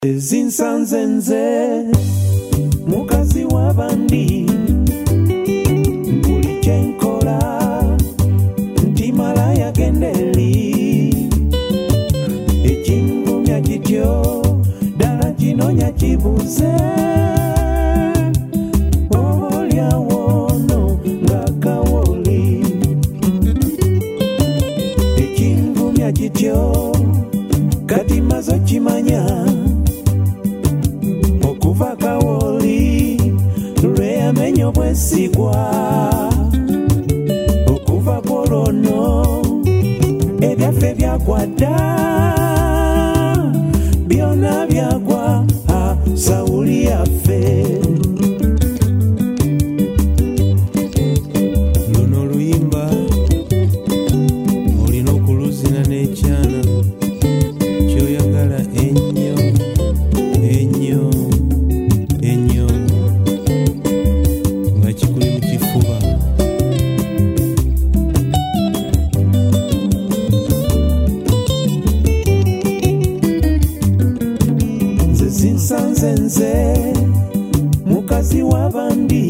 Zinsanze nze mukazi w'abandi buli kye nkola nti malaya genderi ekimvumya kityo ddala kinonya kibuze olyawo no nga kawoli ekimvumya kityo kati mazo kimanya okuva kawoli lwe yamenyo bwesigwa okuva polono ebyaffe byagwadda byonna byagwa Sawuli yaffe luno luyimba olina okuluzina n'ekyana kyoyagala ennyo ennyo ennyo nga kikuli mu kifuba nze zinsanze nze mukazi w'abandi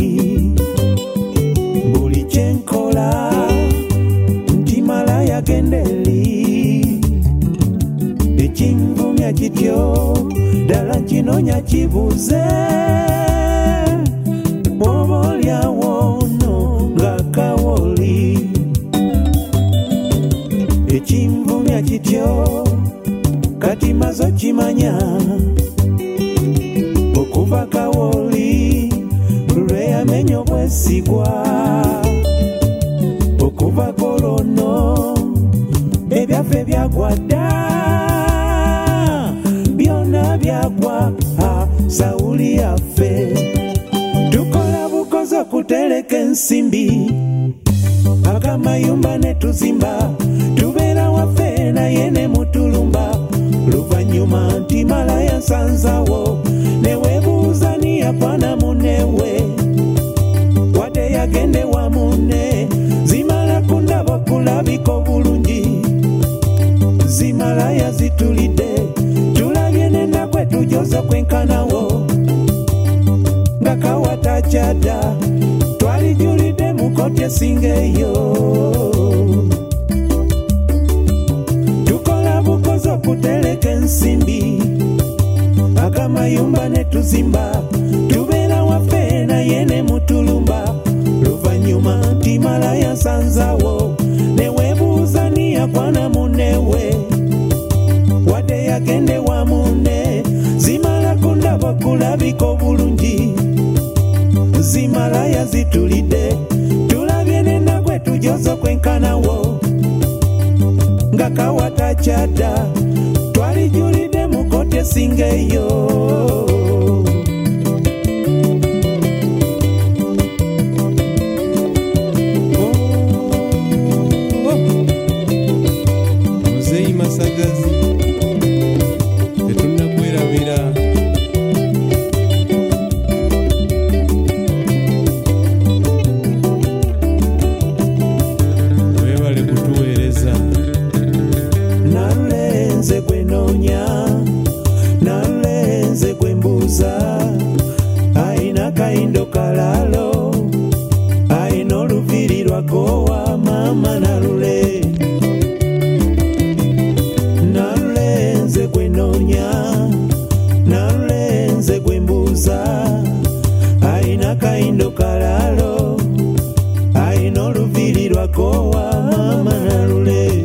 buli kye nkola nti malaya genderi ekimvumya kityo ddala kinonya kibuze bw'oba olyawo no nga kawoli ekimvumya kityo kati mazo kimanya okuva kawoli lwe yamenya obwesigwa okuva polono ebyaffe byagwadda byonna byagwa Sawuli yaffe tukola bukozi okutereka ensimbi akamayumba ne tuzimba tubeera waffe naye ne mutulumba luvannyuma nti malaya nsanzawo neweebuuza niyakwana munewe wadde yagende wa munne zimala kundaba kulabika obulungi zimalaya zitulidde tulabye n'ennaku etujoza kwenkanawo nga kawata kyadda twalijulidde mu kkooti esinga eyo tukola bukozi okutereka ensimbi akamayumba ne tuzimba tubeera waffe naye ne mutulumba luvannyuma nti malaya nsanzawo neweebuuza niyakwana munewe wadde yagende wa munne zimala kundaba kulabika obulungi zimalaya zitulidde tulabye n'ennaku etujoza kwenkanawo nga kawata kyadda twalijulidde mu kkooti esinga eyo muzeeyi Masagazi tetunnakwerabira weebale kutuweereza nalulenze gwenoonya nalulenze gwembuuza ayina kayindo kalalo ayina oluviri lwakowa maama nalule nalulenze gwenoonya nalulenze gwembuuza ayina kayindo kalalo ayina oluviri lwakowa maama nalule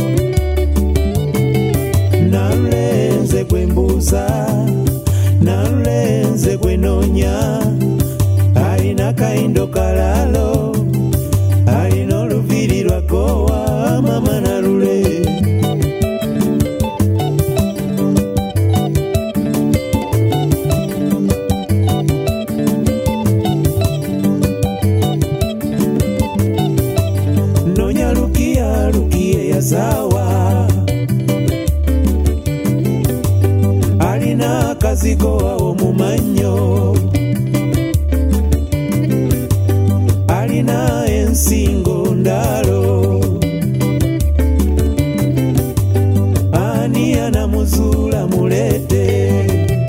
nalulenze gwembuuza nalulenze gwenoonya ayina kayindo kalalo ayina oluviri lwakowa maama nalule nonya lukiya lukiye yazaawa alina akazigo awo mu mannyo alina ensingo ndaalo ani anamuzuula mulete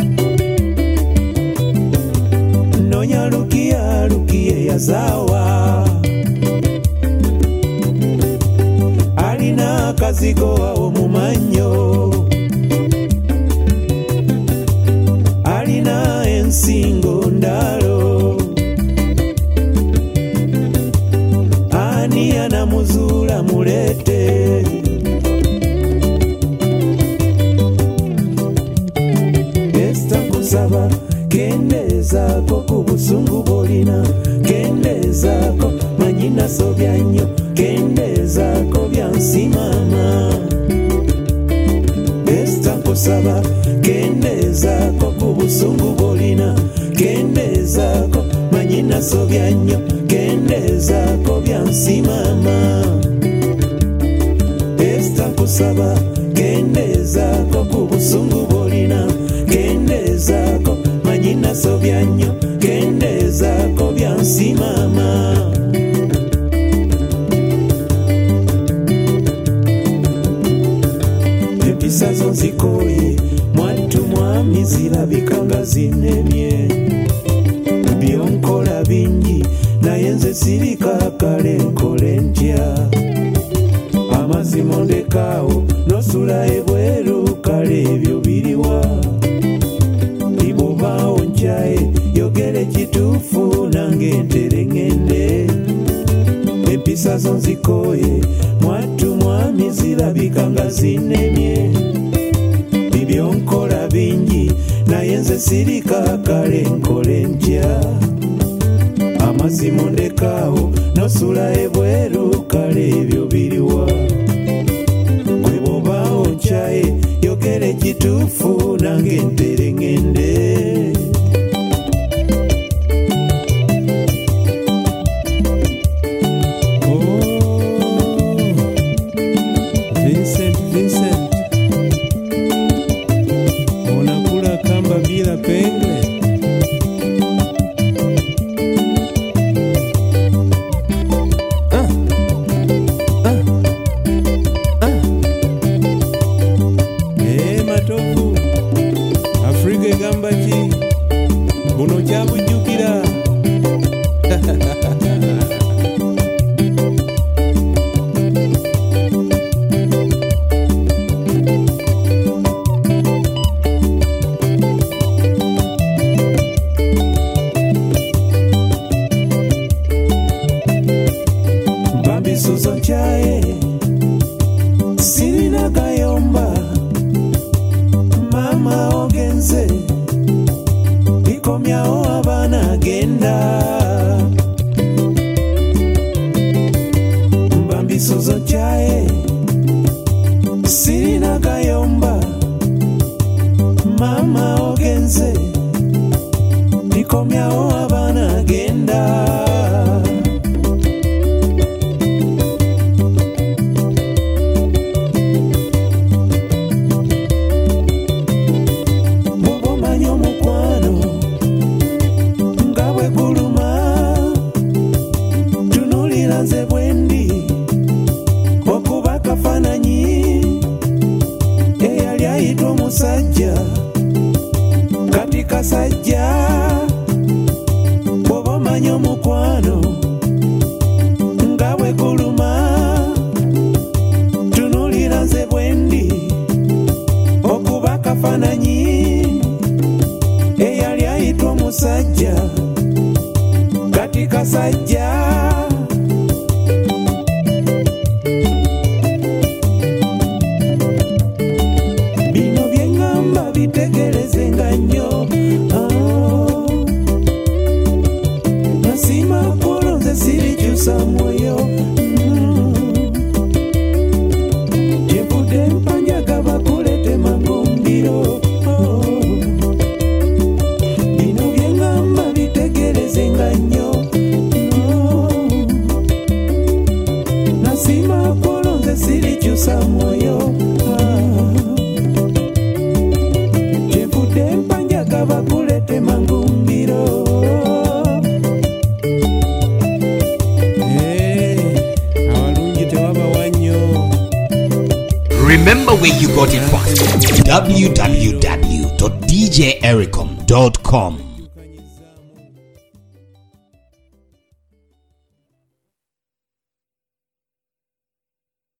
nkusaba kendezaako ku busungu bwolina, kendezaako manyina sobya nnyo, kendezaako byansi maama. Esta nkusaba kendezaako ku busungu bwolina, kendezaako manyina sobya nnyo, kendezaako byansi maama. Esta nkusaba kendezaako ku busungu bwolina, kendezaako manyina sobya nnyo, kendezaako byansi maama. Empisa zo nzikoye mwattu mwami zirabika nga zinemye, byonkola bingi naye nze sirikakale nkole ntya. Amazima ondekaawo nosula ebweru kale ebyo biriwa, ibwobaawo nkyaye yogera ekituufu nange ntere ngende. Empisa zo nzikoye mwattu mwami zirabika nga zinemye, byonkola bingi naye nze sirikakale nkole ntya. Amazima ondekaawo nosula ebweru kale ebyo biriwa, gwe bw'obaawo nkyaye yogera ekituufu nange ntere ngende. Bambisuzo nkyaye sirina gayomba, mama ogenze bikomyawo abaana agenda. Bambisuzo nkyaye sirina gayomba, mama ogenze bikomyawo abaana agenda. Nze bwendi okuba kafaananyi eyali ayitwa omusajja kati kasajja. Bw'oba omanyi omukwano nga bwe guluma, tunuulira nze bwendi okuba kafaananyi eyali ayitwa omusajja kati kasajja. Mwoyo jevudde mpanjaga bakulete mangumbiro, bino byeŋŋamba bitegereze nga nnyo. Nasima kwolwo nze sirikyusa mwoyo, jevudde mpanjaga bakulete mangumbiro. Remember where you got it from. www.djericom.com